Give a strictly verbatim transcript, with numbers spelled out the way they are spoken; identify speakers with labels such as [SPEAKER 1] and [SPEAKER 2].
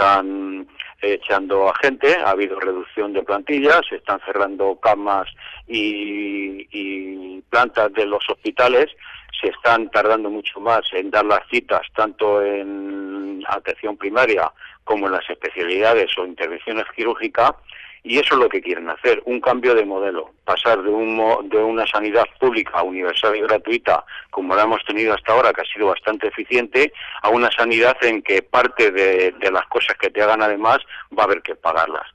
[SPEAKER 1] están echando a gente, ha habido reducción de plantillas, se están cerrando camas y, y plantas de los hospitales, se están tardando mucho más en dar las citas, tanto en atención primaria como en las especialidades o intervenciones quirúrgicas, y eso es lo que quieren hacer, un cambio de modelo, pasar de, un, de una sanidad pública, universal y gratuita, como la hemos tenido hasta ahora, que ha sido bastante eficiente, a una sanidad en que parte de, de las cosas que te hagan además va a haber que pagarlas.